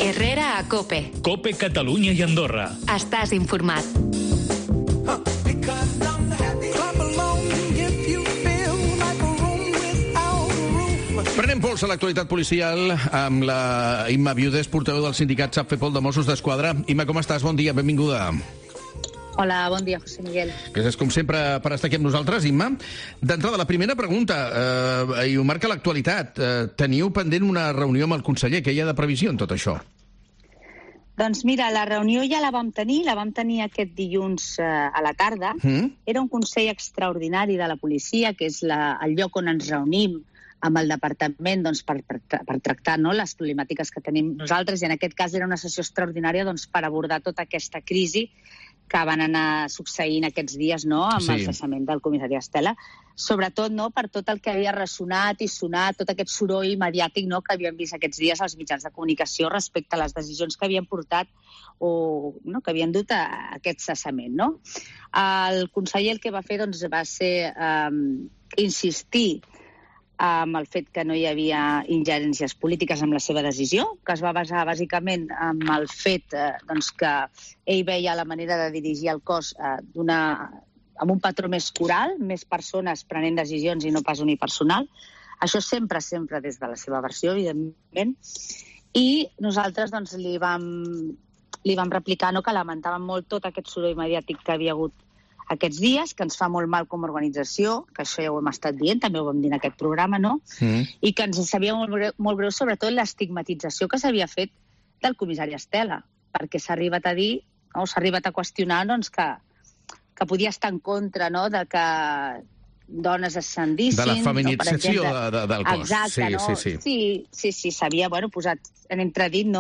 Herrera a COPE. COPE Catalunya i Andorra. Estàs informat. Prenem pols a l'actualitat policial amb la Imma Viudes, portaveu del sindicat SAPFEPOL de Mossos d'Esquadra. Imma, com estàs? Bon dia, benvinguda. Hola, bon dia, José Miguel. Gràcies, com sempre, per estar aquí amb nosaltres, Imma. D'entrada, la primera pregunta, i ho marca l'actualitat. Teniu pendent una reunió amb el conseller. Què hi ha de previsió en tot això? Doncs mira, la reunió ja la vam tenir aquest dilluns a la tarda. Era un consell extraordinari de la policia, que és el lloc on ens reunim amb el departament per tractar les problemàtiques que tenim nosaltres, i en aquest cas era una sessió extraordinària per abordar tota aquesta crisi que van anar succeint aquests dies amb el cessament del comissari Estela, sobretot per tot el que havia ressonat i sonat, tot aquest soroll mediàtic que havíem vist aquests dies als mitjans de comunicació respecte a les decisions que havien portat o que havien dut a aquest cessament. El conseller el que va fer va ser insistir amb el fet que no hi havia ingerències polítiques amb la seva decisió, que es va basar bàsicament en el fet que ell veia la manera de dirigir el cos amb un patró més coral, més persones prenent decisions i no pas unipersonal. Això sempre des de la seva versió, evidentment. I nosaltres li vam replicar que lamentàvem molt tot aquest soroll mediàtic que havia hagut aquests dies, que ens fa molt mal com a organització, que això ja ho hem estat dient, també ho vam dir en aquest programa, i que ens sabia molt greu, sobretot l'estigmatització que s'havia fet del comissari Estela, perquè s'ha arribat a dir, s'ha arribat a qüestionar que podia estar en contra de que dones ascendissin. De la feminització del cos. Exacte, sí, s'havia posat en entredit,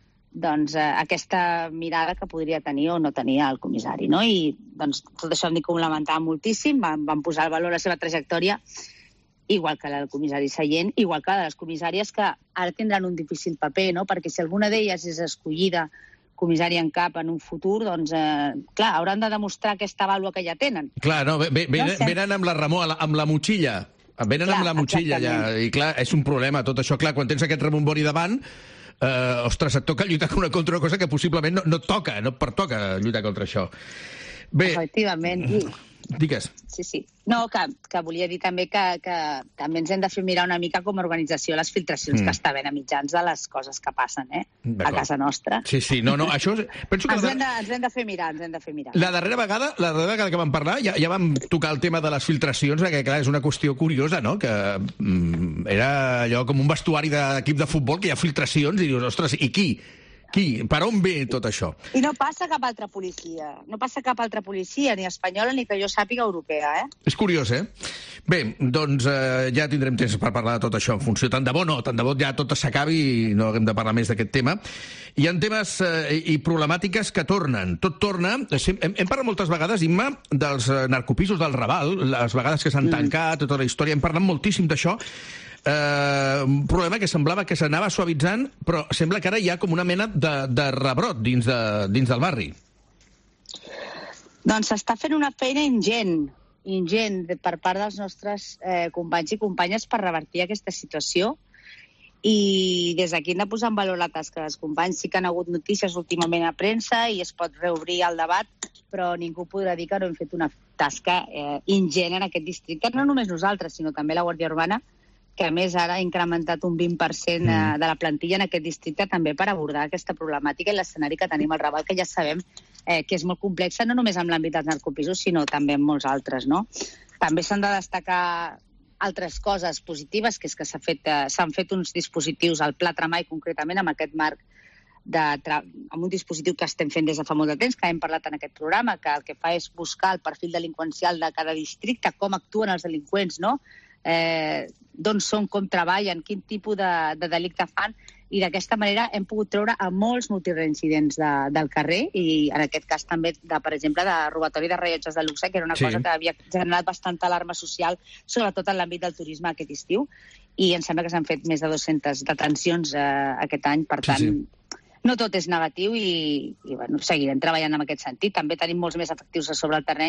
aquesta mirada que podria tenir o no tenir el comissari. I tot això hem dit que ho lamentàvem moltíssim, vam posar al valor la seva trajectòria, igual que la del comissari Sallent, igual que la de les comissàries, que ara tindran un difícil paper, perquè si alguna d'elles és escollida comissària en cap en un futur, clar, hauran de demostrar aquesta vàlua que ja tenen. Clar, venen amb la Ramó, amb la motxilla. Venen amb la motxilla ja, i clar, és un problema tot això. Clar, quan tens aquest rebombori davant, ostres, et toca lluitar contra una cosa que possiblement no et toca, no et pertoca lluitar contra això. Bé, efectivament. Digues. Sí. No, que volia dir també que també ens hem de fer mirar una mica com a organització les filtracions que està havent a mitjans de les coses que passen, a casa nostra. Sí, no, això... Penso que ens hem de fer mirar, La darrera vegada que vam parlar, ja vam tocar el tema de les filtracions, que clar, és una qüestió curiosa, que era allò com un vestuari d'equip de futbol, que hi ha filtracions, i dius, ostres, i qui? Per on ve tot això? I no passa cap altra policia, ni espanyola ni que jo sàpiga europea, És curiós, Bé, doncs ja tindrem temps per parlar de tot això en funció. Tant de bo ja tot s'acabi i no haguem de parlar més d'aquest tema. Hi ha temes i problemàtiques que tornen. Tot torna. Hem parlat moltes vegades, Imma, dels narcopisos del Raval, les vegades que s'han tancat, tota la història. Hem parlat moltíssim d'això. Un problema que semblava que s'anava suavitzant, però sembla que ara hi ha com una mena de rebrot dins del barri. Doncs s'està fent una feina ingent per part dels nostres companys i companyes per revertir aquesta situació, i des d'aquí hem de posar en valor la tasca dels companys. Sí que han hagut notícies últimament a premsa i es pot reobrir el debat, però ningú podrà dir que no hem fet una tasca ingent en aquest districte, no només nosaltres, sinó també la Guàrdia Urbana, que a més ara ha incrementat un 20% de la plantilla en aquest districte també per abordar aquesta problemàtica i l'escenari que tenim al Raval, que ja sabem que és molt complexa, no només en l'àmbit dels narcopisos, sinó també en molts altres. També s'han de destacar altres coses positives, que és que s'han fet uns dispositius al Pla Tramai, concretament amb aquest marc, amb un dispositiu que estem fent des de fa molt de temps, que hem parlat en aquest programa, que el que fa és buscar el perfil delinqüencial de cada districte, com actuen els delinqüents, d'on són, com treballen, quin tipus de delicte fan, i d'aquesta manera hem pogut treure a molts multireincidents del carrer, i en aquest cas també, per exemple, de robatori de rellotges de luxe, que era una cosa que havia generat bastanta alarma social, sobretot en l'àmbit del turisme aquest estiu, i em sembla que s'han fet més de 200 detencions aquest any, per tant, no tot és negatiu i seguirem treballant en aquest sentit. També tenim molts més efectius a sobre el terreny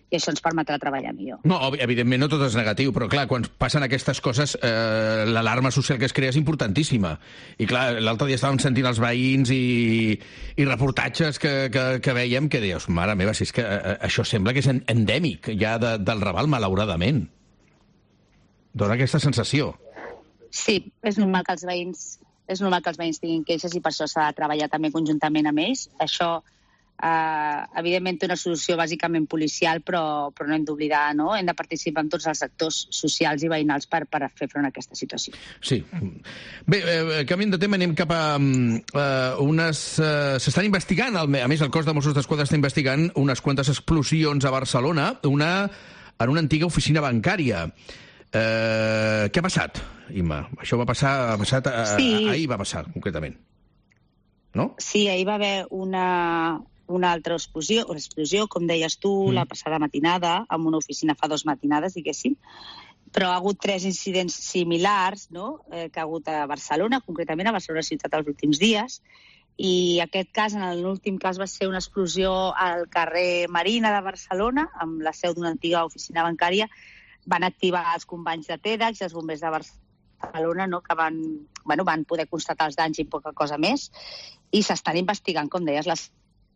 i això ens permetrà treballar millor. No, evidentment no tot és negatiu, però clar, quan passen aquestes coses, l'alarma social que es crea és importantíssima. I clar, l'altre dia estàvem sentint els veïns i reportatges que veiem que deies, mare meva, si és que això sembla que és endèmic ja del Raval, malauradament. Dóna aquesta sensació. Sí, és normal que els veïns tinguin queixes i per això s'ha de treballar també conjuntament amb ells. Això evidentment té una solució bàsicament policial, però no hem d'oblidar, no? Hem de participar en tots els sectors socials i veïnals per fer front a aquesta situació. Sí. Bé, canviant de tema, anem cap a s'estan investigant, a més el cos de Mossos d'Esquadra està investigant unes quantes explosions a Barcelona, una en una antiga oficina bancària. Què ha passat, Imma? Això va passar, ahir va passar, concretament. No? Sí, ahir va haver una altra explosió, com deies tu, la passada matinada, en una oficina fa 2 matinades, diguéssim, però ha hagut 3 incidents similars, no?, que ha hagut a Barcelona, concretament a Barcelona ciutat els últims dies, i aquest cas, en l'últim cas, va ser una explosió al carrer Marina de Barcelona, amb la seu d'una antiga oficina bancària. Van activar els companys de TEDx, els bombers de Barcelona, no?, que van poder constatar els danys i poca cosa més, i s'estan investigant, com deies, les...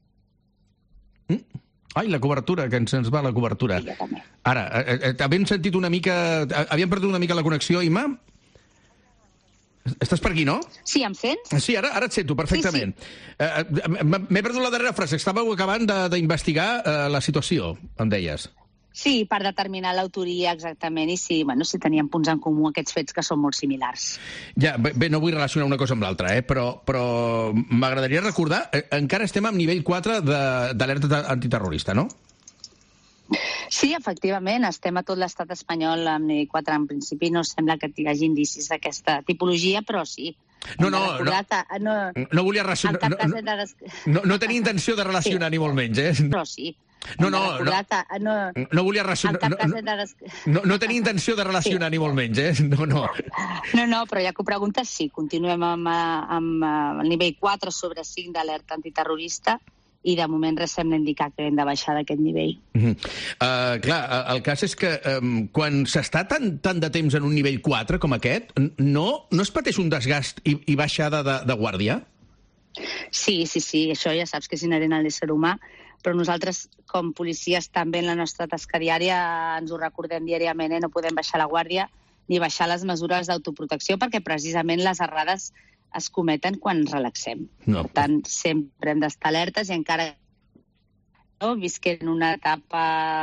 Ai, la cobertura, que ens va la cobertura. Sí, també. Ara, havíem sentit una mica... Havíem perdut una mica la connexió, Imma? Estàs per aquí, no? Sí, em sents? Sí, ara et sento perfectament. Sí. M'he perdut la darrera frase. Estàveu acabant d'investigar la situació, em deies. Sí, per determinar l'autoria exactament i si tenien punts en comú aquests fets que són molt similars. Ja, bé, no vull relacionar una cosa amb l'altra, però m'agradaria recordar, encara estem a nivell 4 d'alerta antiterrorista, no? Sí, efectivament, estem a tot l'estat espanyol amb nivell 4. En principi no sembla que hi hagi indicis d'aquesta tipologia, però sí. No volia relacionar... No tenia intenció de relacionar, ni molt menys, eh? Però sí. No volia relacionar... No tenia intenció de relacionar, ni molt menys, eh? No, però ja que ho preguntes, sí. Continuem amb el nivell 4 sobre 5 d'alerta antiterrorista i de moment res sembla indicar que hem de baixar d'aquest nivell. Clar, el cas és que quan s'està tant de temps en un nivell 4 com aquest, no es pateix un desgast i baixada de guàrdia? Sí, això ja saps que és inherent a l'ésser humà, però nosaltres, com policies, també en la nostra tasca diària ens ho recordem diàriament, no podem baixar la guàrdia ni baixar les mesures d'autoprotecció perquè precisament les errades es cometen quan ens relaxem. No. Per tant, sempre hem d'estar alertes i encara visquem una etapa...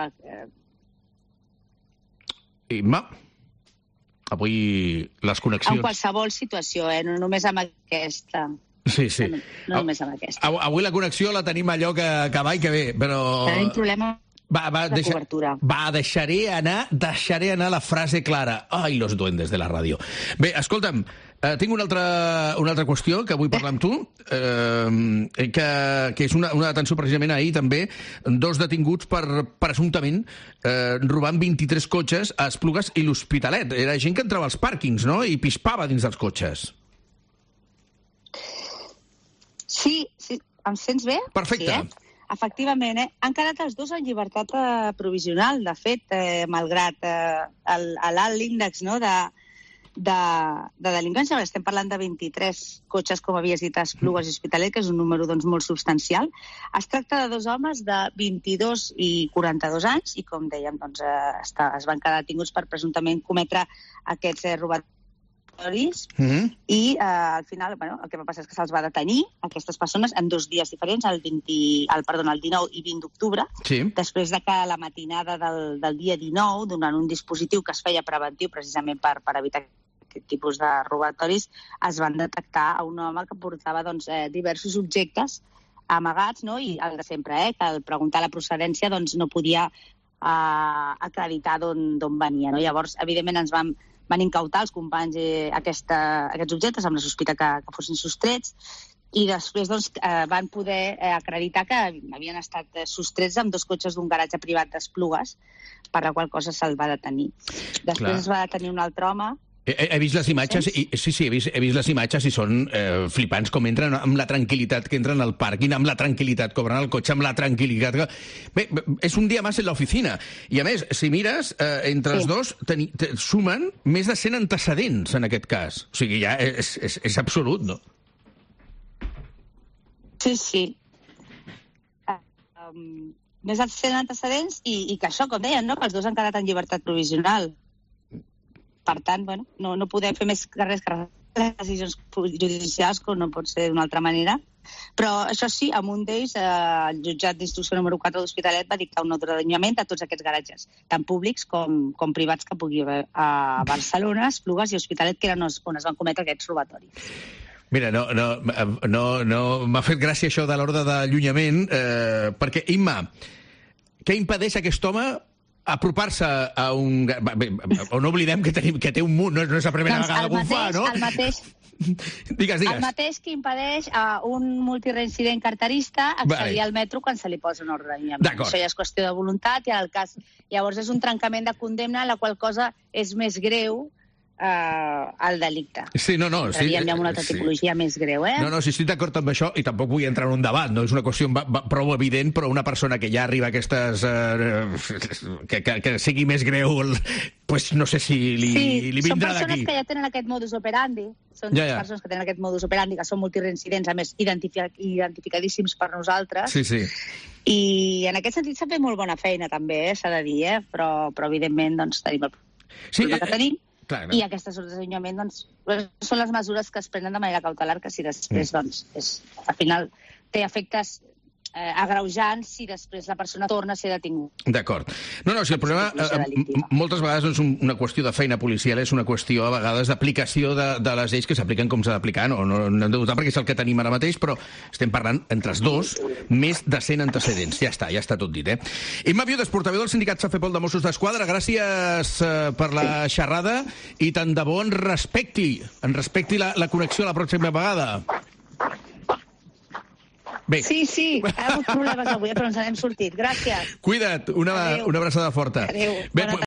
Imma, avui les connexions... En qualsevol situació, no només amb aquesta... Sí. No només amb aquesta. Avui la connexió la tenim allò que va i que ve, però... Tenim problema de cobertura. Deixaré anar la frase clara. Ai, los duendes de la ràdio. Bé, escolta'm, tinc una altra qüestió que vull parlar amb tu, que és una detenció precisament ahir també, 2 detinguts per presumptament robant 23 cotxes a Esplugues i l'Hospitalet. Era gent que entrava als pàrquings, no?, i pispava dins dels cotxes. Sí, em sents bé? Perfecte. Sí, efectivament, han quedat els 2 en llibertat provisional. De fet, malgrat l'alt índex de delinqüència, estem parlant de 23 cotxes, com havies dit, a Esplugues i Hospitalet, que és un número molt substancial. Es tracta de 2 homes de 22 i 42 anys i, com dèiem, es van quedar detinguts per presumptament cometre aquests robatoris i al final el que va passar és que se'ls va detenir aquestes persones en 2 dies diferents, el 19 i 20 d'octubre, després de que la matinada del dia 19, donant un dispositiu que es feia preventiu precisament per evitar aquest tipus de robatoris, es van detectar a un home que portava diversos objectes amagats, no? I el de sempre, que al preguntar la procedència no podia acreditar d'on venia. No? Llavors, evidentment, ens van incautar els companys aquests objectes amb la sospita que fossin sostrets i després van poder acreditar que havien estat sostrets amb 2 cotxes d'un garatge privat d'Esplugues, per la qual cosa se'l va detenir. Després es va detenir un altre home He vist les imatges, he vist les imatges i són flipants, com entren, amb la tranquil·litat que entren al pàrquing, amb la tranquil·litat que obren el cotxe, amb la tranquil·litat que... Bé, és un dia més en l'oficina. I a més, si mires, entre els dos sumen més de 100 antecedents, en aquest cas. O sigui, ja és absolut, no? Sí. Més de 100 antecedents i que això, com deien, no? Que els dos han quedat en llibertat provisional. Per tant, bueno, no podem fer més que res que les decisions judicials, com no pot ser d'una altra manera. Però això sí, amb un d'ells, el jutjat d'instrucció número 4 de l'Hospitalet va dictar un ordre d'allunyament a tots aquests garatges, tant públics com privats que pugui haver a Barcelona, Esplugues i Hospitalet, que eren on es van cometre aquests robatoris. Mira, no m'ha fet gràcia això de l'ordre d'allunyament, perquè, Imma, què impedeix aquest home apropar-se a un... No oblidem que té un munt, no és la primera vegada que ho fa, no? El mateix... Digues. El mateix que impedeix a un multireincident carterista accedir al metro quan se li posa un ordre d'allunyament. Això ja és qüestió de voluntat i en el cas... Llavors és un trencament de condemna, la qual cosa és més greu el delicte. Sí, no. Entraríem ja en una altra tipologia més greu, No, sí, estic d'acord amb això i tampoc vull entrar en un debat, no és una qüestió prou evident, però una persona que ja arriba a aquestes... que sigui més greu, pues no sé si li vindrà d'aquí. Són persones que ja tenen aquest modus operandi, persones que tenen aquest modus operandi, que són multireincidents, a més, identificadíssims per nosaltres. Sí. I en aquest sentit s'ha fet molt bona feina, també, s'ha de dir, però evidentment, doncs, tenim el problema que tenim. Clar, no. I aquestes ordres d'allunyament, doncs, són les mesures que es prenen de manera cautelar, que si després, doncs, al final té efectes agreujants si després la persona torna a ser detinguda. D'acord. No, si el problema moltes vegades no és una qüestió de feina policial, és una qüestió a vegades d'aplicació de les lleis que s'apliquen com s'ha d'aplicar. No hem de dubtar perquè és el que tenim ara mateix, però estem parlant entre els dos més de 100 antecedents. Ja està tot dit, Imma Viudes, portaveu del sindicat Safepol de Mossos d'Esquadra, gràcies per la xerrada i tant de bo ens respecti la connexió la pròxima vegada. Bé. Sí, hi ha hagut problemes avui, però ens n'hem sortit. Gràcies. Cuida't, una abraçada forta. Adéu. Bé,